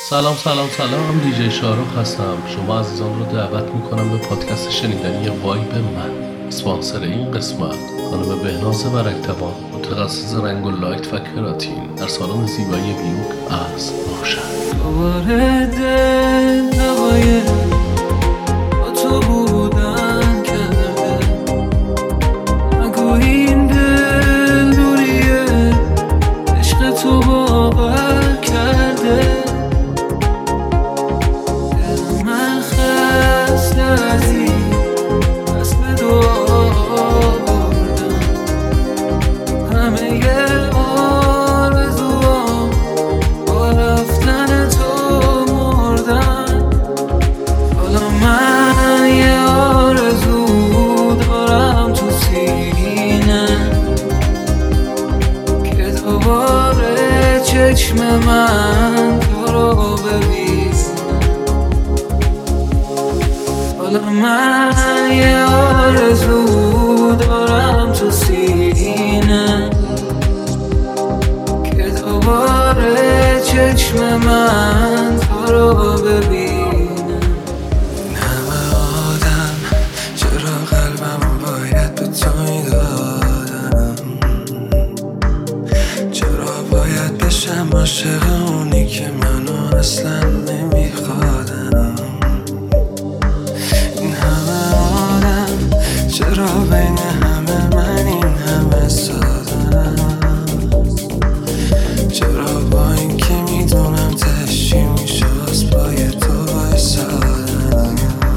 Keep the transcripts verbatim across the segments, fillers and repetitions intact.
سلام سلام سلام دیجی شاروخ هستم. شما عزیزان رو دعوت میکنم به پادکست شنیدنی وایب من. اسپانسر این قسمت خانم بهناز برکتبان، متخصص رنگ و لایت و کراتین در سالن زیبایی بیوک از روشن. دوباره دل نوای با تو بودن کرده، نگو این دل دوریه عشق تو باور کرده. دل من خسته از این اصل دعا بردم، همه یه آرزوام با رفتن تو مردن. حالا من یه آرزو دارم تو سینه که دوباره چشم من تو رو ببینه. حالا من یه آرزو دارم تو سینه که دوباره چشم من تو رو ببینه. همه آدم چرا قلبم باید به تو میدادم، چرا باید بشم عاشق اونی که منو اصلا نمیخوادم. این همه آدم چرا بین همه من این همه سادم، چرا با این که میدونم تشی میشست پای تو بایستادم.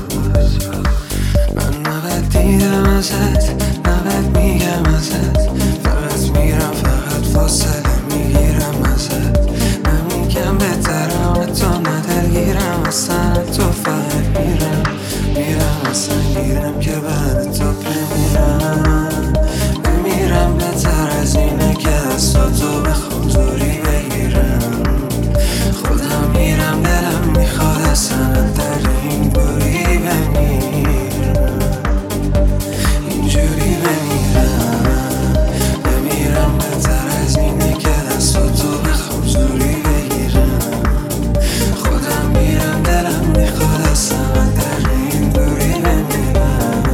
من نباید دیدم ازت، نباید میگم ازت، فقط میرم فقط فاصله میگیرم ازت. نمیگم بهترم تو ندلگیرم اصلا، تو فقط میرم میرم اصلا گیرم که بعد تو بمیرم. بمیرم بهتر از اینه که دستا تو بخوام دوری بگیرم. خودم میرم دلم میخواد اصلا در این دوری بمیرم، اینجوری بمیرم. بمیرم بهتر از اینه که دستا تو بخوام دوری بگیرم. خودم میرم دلم میخواد اصلا در این دوری بمیرم،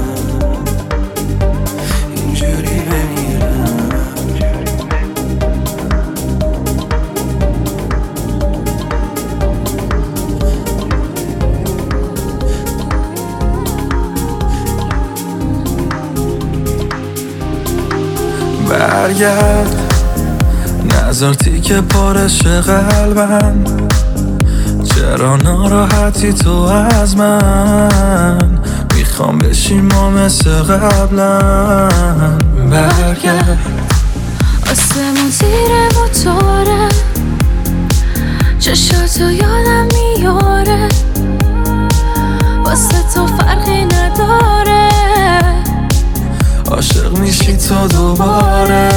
اینجوری بمیرم. برگرد نظر تیکه پارش قلبم، چرا ناراحتی تو از من؟ میخوام بشیم ما مثل قبلا. برگرد آسمون زیر موتوره، چشاتو یادم میاره، واسه تو فرقی نداره، عاشق میشی تو دوباره.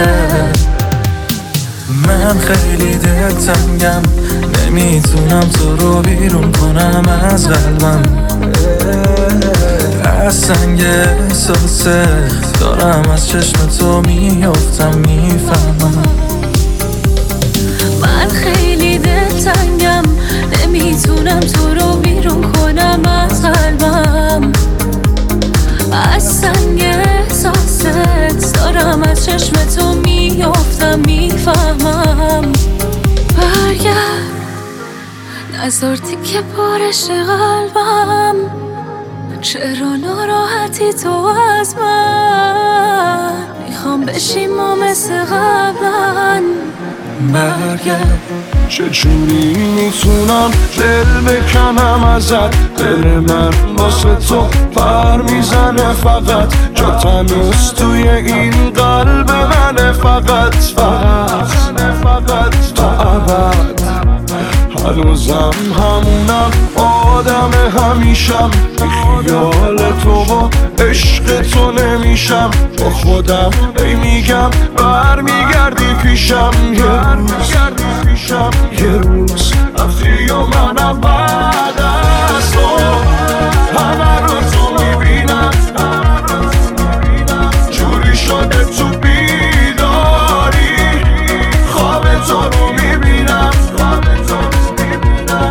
من خیلی دلتنگم، نمیتونم تو رو بیرون کنم از قلبم. از سنگ احساسه دارم از چشم تو میافتم میفهمم. من خیلی دلتنگم، نمیتونم تو رو بیرون کنم از قلبم. از سنگ احساست دارم از چشم تو میافتم میفهمم. برگرد نذارتی که پارش قلبم، چرا ناراحتی تو از من؟ میخوام بشیم ما مثل قبلا. برگرد چجوری میتونم دل بکنم ازت؟ دل من واسه تو پر میزنه فقط، جا تنوز توی این قلب منه فقط فقط فقط تا ابد. هنوزم همونم آدم همیشم، بی خیال تو و عشق تو نمیشم. با خودم ای میگم برمیگردی پیشم، یه روز یه روز رفتی و منم بعد از تو همه رو تو میبینم. جوری شده تو بیداری خواب تو رو میبینم.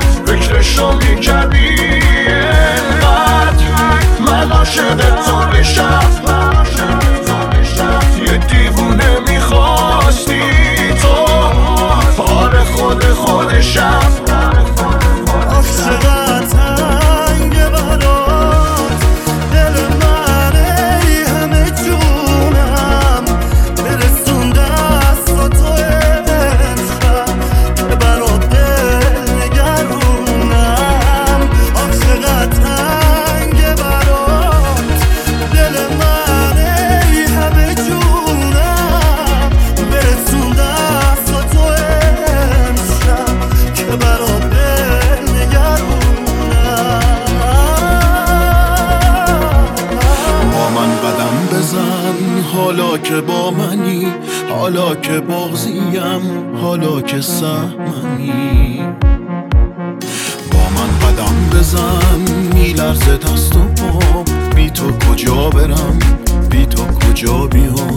حالا که با منی، حالا که بغضیم، حالا که سهمنی. با من قدم بزن، میلرزه دست و پام، بی تو کجا برم، بی تو کجا بیام.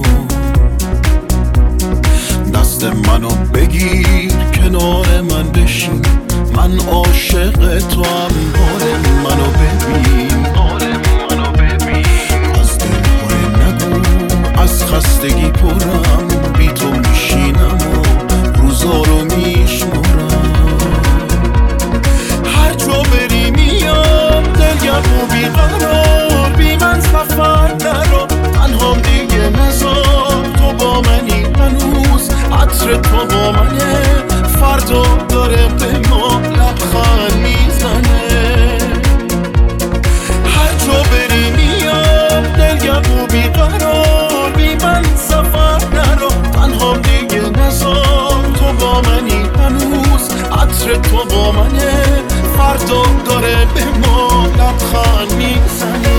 دست منو بگیر، کنار من بشین، من عاشق تو هم، حال منو ببین، از دلهای نگو، از خستگی پرم، بی تو میشینم و روزا رو میشمرم. هر جا بری میام، دلگرم و بیقرار، بی من سفر نرو، تنهام دیگه نزار. تو با منی هنوز، عطر تو با منه، فردا داره به ما لبخند میزنه. هر جا بری میام، دلگرم و بیقرار، بی من سفر نرو، تنهام دیگه نزار. تو با منی هنوز، عطر تو با منه، فردا داره به ما لبخند میزنه.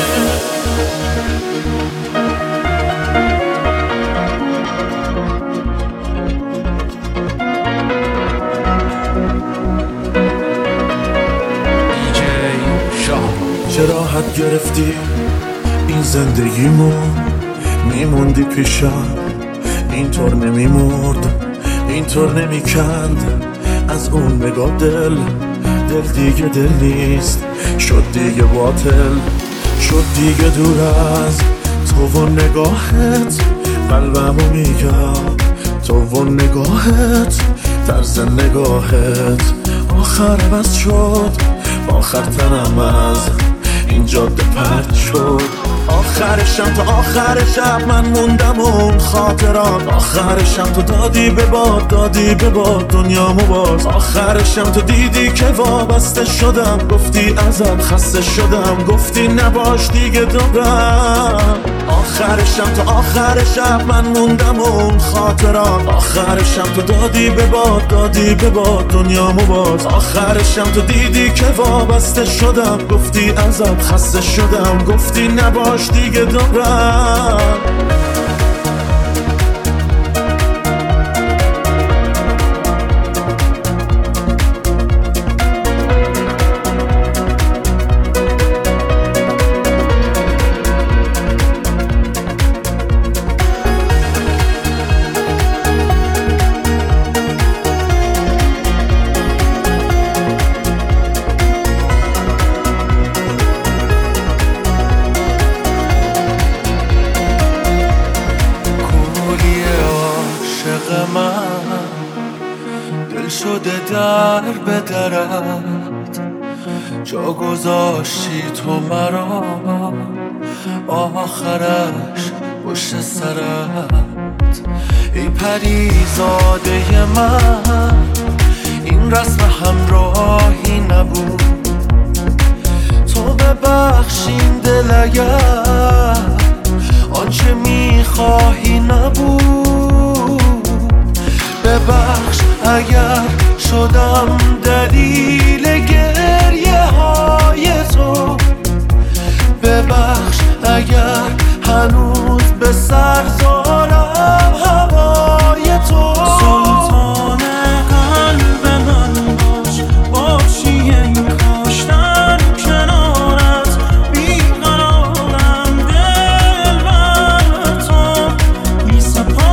چرا حد گرفتی این زندگیمو، میموندی پیشم، اینطور نمیمرد، اینطور نمیکند. از اون نگاه دل، دل دیگه دل نیست، شد دیگه باطل، شد دیگه دور از تو و نگاهت. قلبمو میگم تو و نگاهت، طرز نگاهت آخر بس شد، آخر تنم از این جاده پرد شد. آخرشم تا آخر شب من موندم اون خاطرات، آخرشم تو دادی به باد، دادی به باد دنیامو باز. آخرشم تو دیدی که وابسته شدم، گفتی ازت خسته شدم، گفتی نباش دیگه دورم. آخرشم تا آخر شب من موندم اون خاطرات، آخرشم تو دادی به باد، دادی به باد دنیامو باز. آخرشم تو دیدی که وابسته شدم، گفتی ازت خسته شدم، گفتی نباش دیگه دورم. شده در به درت، جا گذاشتی تو مرا، آخرش پشت سرت. ای پریزاده من، این رسم همراهی نبود، تو ببخشین دل اگر آنچه میخواهی نبود. ببخش اگر شدم دلیل گریه های تو، ببخش اگر هنوز به سر دارم هوای تو. سلطان قلب من باش، باشی این کاشتن کنارت، بیقرارم دل بر تو می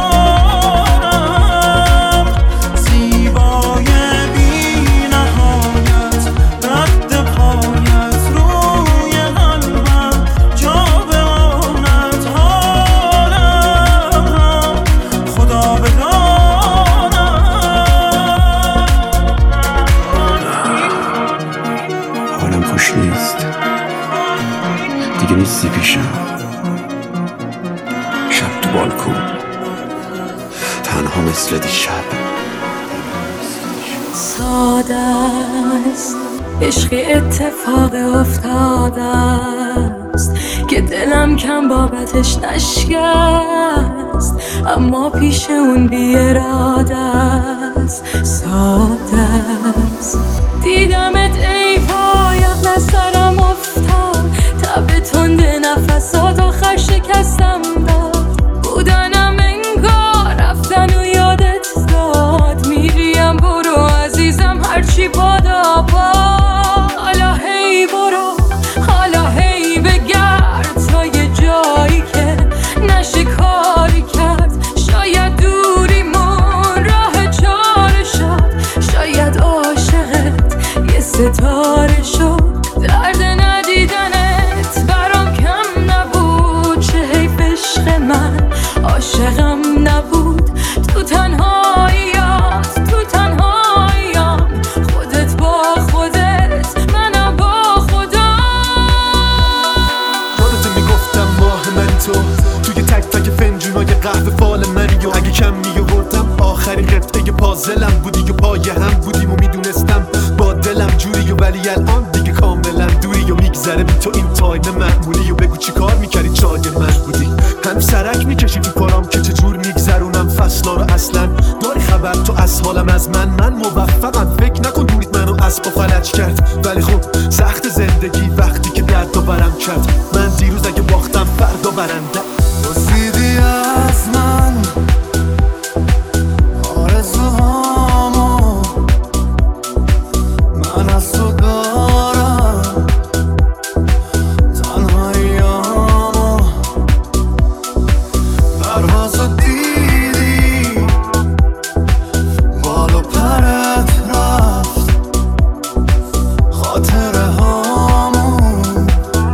سپارم. زیبای بی نهایت، رد پایت روی قلبم، جا بماند حالم را خدا بداند. حالم خوش نیست دیگه، نیستی پیشم. شب تو بالکن تنها مثل دیشب. ساده است عشقی اتفاق افتاده است که دلم کم بابتش نشکست، اما پیش اون بی اراده است. ساده است دیدمت ای پایق نسرم افتاد، تب تند نفسات آخر شکستم داد. ستاره شد درد ندیدنت برام کم نبود. چه حیف عشق من عاشقم نبود. تو تنهاییم تو تنهاییم خودت با خودت منم با خودم. یادت میگفتم ماه من تو توی تک تک فنجونای قهوه فال منی و اگه کم میوردم آخرین قطعه پازلم بودی و پای هم بودیم و میدونستم با دلم جوری و ولی الان دیگه کاملا دوری و میگذره بی تو این تایم معمولی و بگو چی کار میکردی چای من بودی. هم سرک میکشی تو پارام که چجور میگذرونم فصلا رو. اصلا داری خبر تو از حالم از من من موفقم فکر نکن دوریت منو اسب و فلج کرد. ولی خب سخت زندگی وقتی که درد و برم کرد. من دیروز اگه باختم فردا برنده. دزدیدی از من آرزوهامو من از تو دارم. تنهاییامو پروازو دیدی بال و پرت رفت. خاطره هامون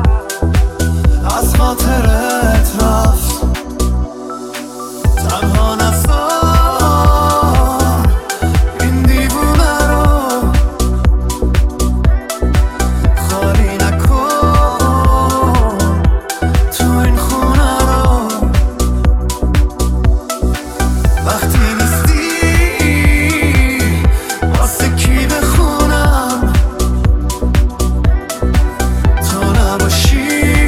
از خاطرت رفت. تنها نذار این دیوونه رو خالی نکن تو این خونه رو. وقتی نیستی واسه کی بخونم تو نباشی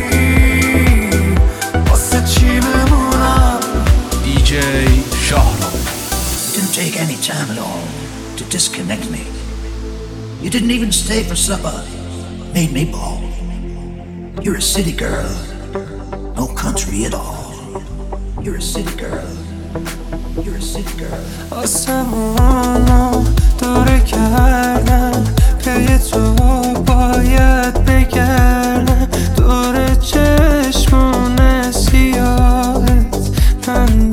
واسه چی بمونم. دی جی شهرام. It didn't take any time at all to disconnect me. You didn't even stay for supper. Made me bawl. You're a city girl, no country at all. You're a city girl. You're a city girl. آسمونو دوره کردم پی تو باید بگردم. دور چشمون سیاهت من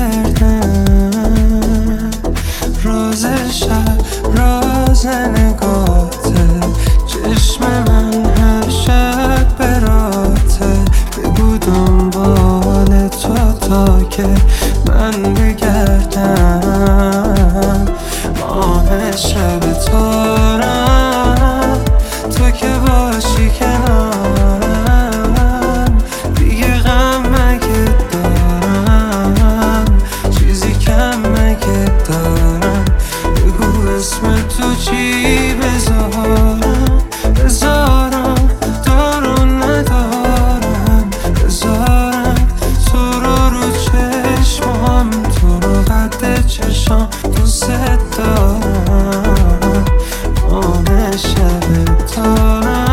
بگردم. راز شب راز نگاته چشم من هر شب براته. بگو دنبال تو تا که من بگردم. ماه شب تارم تو که باشی کنارم. دیگه غم مگه دارم چیزی کم مگه دارم. بگو اسم تو چی بذارم بذارم دارو ندارم. بذارم تو رو رو چشمام تو رو قد چشام دوست دارم. ماه شب تارم.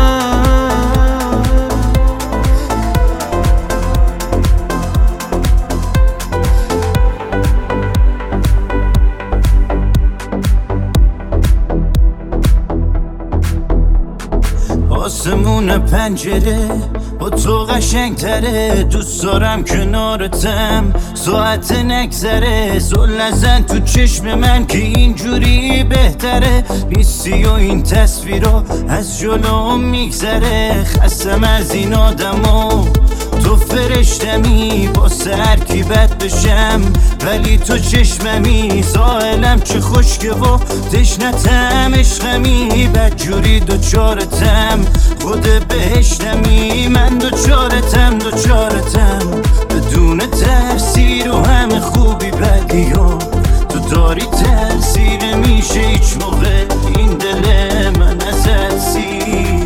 آسمون پنجره با تو قشنگ تره. دوست دارم کنارتم ساعت نگذره. زل نزن تو چشم من که اینجوری بهتره. نیستی و این تصویرها از جلوم میگذره. خستم از این آدما تو فرشتمی با سر کی بد بشم ولی تو چشممی. ساحلم چه خشکه و تشنتم عشقمی. بدجوری دوچارتم خود بهشتمی. من دوچارتم دوچارتم بدون ترسی رو همه خوبی بدی ها. تو داری ترسی نمیشه هیچ موقع این دل من ازت سیر.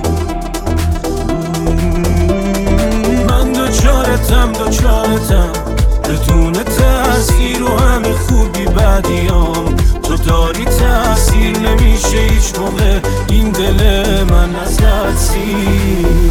من دوچارتم دوچارتم بدون تأثیر و همه خوبی بدیام. تو داری تأثیر نمیشه هیچ موقع این دل من ازت سیر.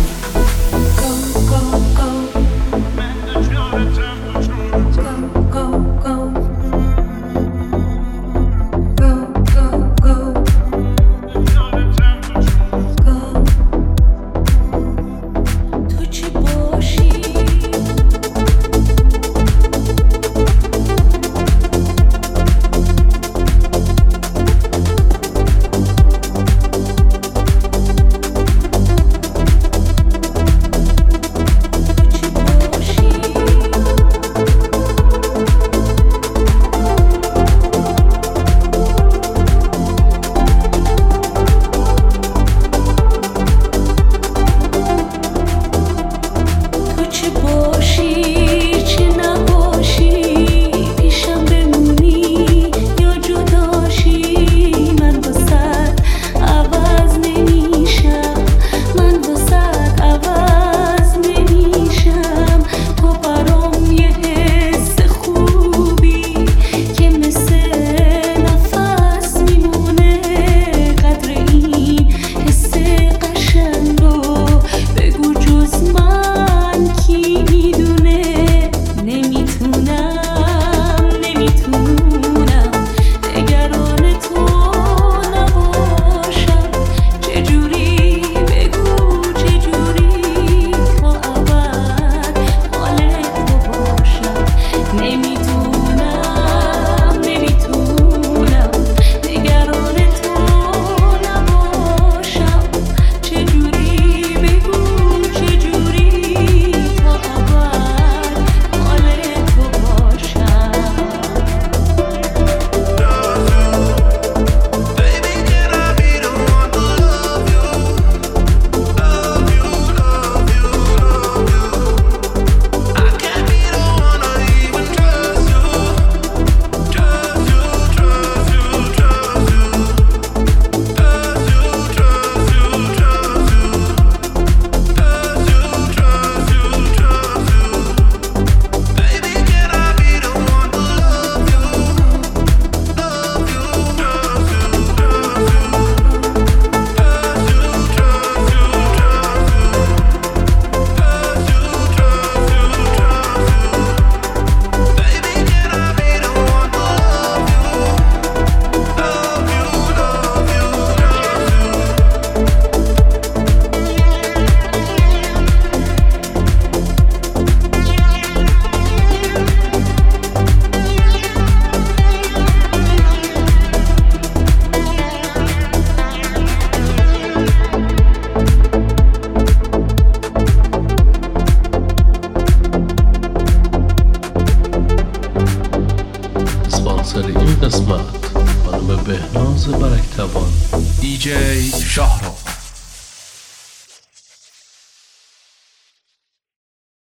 شاهرخ.